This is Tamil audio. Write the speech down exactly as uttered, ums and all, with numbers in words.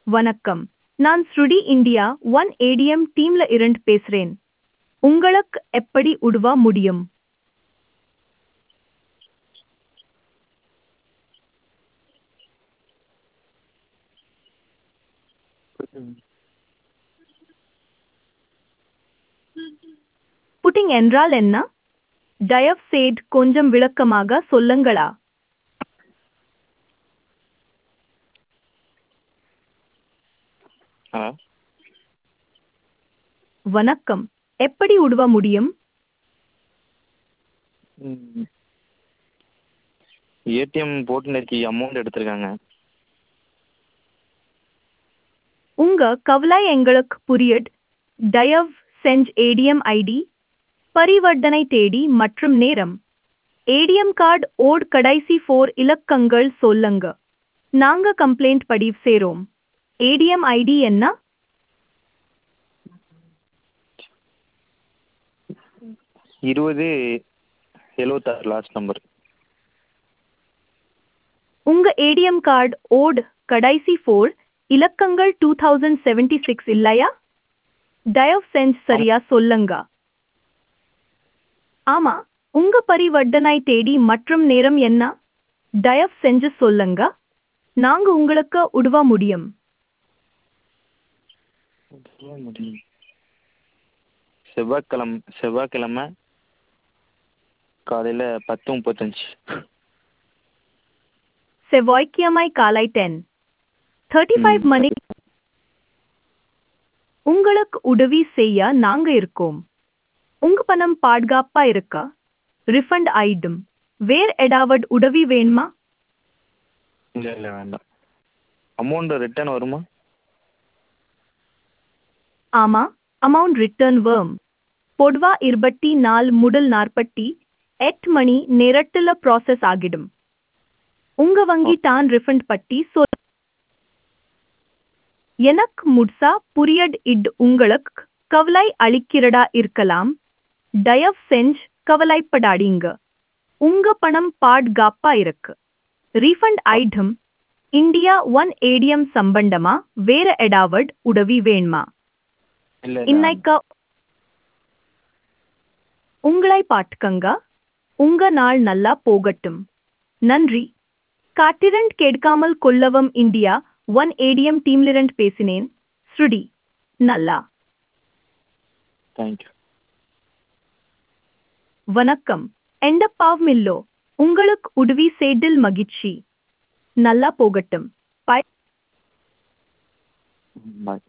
வணக்கம். நான் ஸ்ருடி இந்தியா ஒன் ஏடிஎம் டீம்ல இருந்து பேசுறேன். உங்களுக்கு எப்படி உதவ முடியும்? ம். புட்டிங் என்றால் என்ன? தயவு செய்து கொஞ்சம் விளக்கமாக சொல்லுங்களா? ஹலோ. வணக்கம். எப்படி உதவ முடியும்? ம். ஏடிஎம் போட்டு நேத்தி அமௌண்ட் எடுத்திருக்காங்க. உங்க கவலை எங்களுக்கு புரியுது. தயவு செஞ்சு ஏடிஎம் ஐடி, பரிவர்த்தனை தேதி மற்றும் நேரம், ஏடிஎம் கார்டு ஓட் கடைசி ஃபோர் இலக்கங்கள் சொல்லுங்க. நாங்க கம்ப்ளைண்ட் பதிவு செய்றோம். ஏடிஎம் ஐடி என்ன? இருபது எழுபத்தாறு லாஸ்ட் நம்பர். உங்க ஏடிஎம் கார்டு ஓட் கடைசி ஃபோர் இலக்கங்கள் டூ தௌசண்ட் செவன்டி சிக்ஸ் இல்லையா? தயவு செஞ்சு சரியா சொல்லுங்க. ஆமா. உங்க பரிவர்த்தனை தேதி மற்றும் நேரம் என்ன? தயவு செஞ்சு சொல்லுங்க. நாங்க உங்களுக்கு உதவ முடியும். முடியும். செவ்வாய்க்கிழமை செவ்வாய்க்கிழமை காலையில் பத்து முப்பத்தஞ்சு. செவ்வாய்க்கிழமை காலை டென் தேர்ட்டி ஃபைவ் மணி. உங்களுக்கு உதவி செய்ய நாங்க இருக்கோம். உங்க பணம் பாதுகாப்பா இருக்கா? ரிஃபண்ட் ஆயிடும். வேற ஏதாவது உதவி வேணுமா? இல்லை இல்லை வேண்டாம். அமௌண்ட் ரிட்டர்ன் வருமா? ஆமா. அமௌண்ட் ரிட்டர்ன் வரும். பொதுவா இருபத்தி நாலு முதல் நாற்பத்தி எட்டு மணி நேரத்துல ப்ராசஸ் ஆகிடும். உங்க வங்கி தான் ரிஃபண்ட் பட்டி சொல். எனக்கு முழுசா புரியது. இது உங்களுக்கு கவலை அளிக்கிறதா இருக்கலாம். தயவு செஞ்சு கவலைப்படாதீங்க. உங்க பணம் பாதுகாப்பா இருக்கு. Refund item. India one ATM சம்பந்தமா வேற ஏதாவது உதவி வேணுமா? இல்லை இல்லை இன்னைக்கு உங்களை பார்த்துக்கங்க. உங்க நாள் நல்லா போகட்டும். நன்றி. காத்திரண்ட் கேட்காமல் கொள்ளவும். இந்தியா ஒன் ஏடிஎம் டீம்லிரண்ட் பேசினேன். ஸ்ருடி. நல்லா. தேங்க்யூ. வணக்கம். எந்த பாவமில்லோ. உங்களுக்கு உதவி செய்தில் மகிழ்ச்சி. நல்லா போகட்டும். பை. பாய்.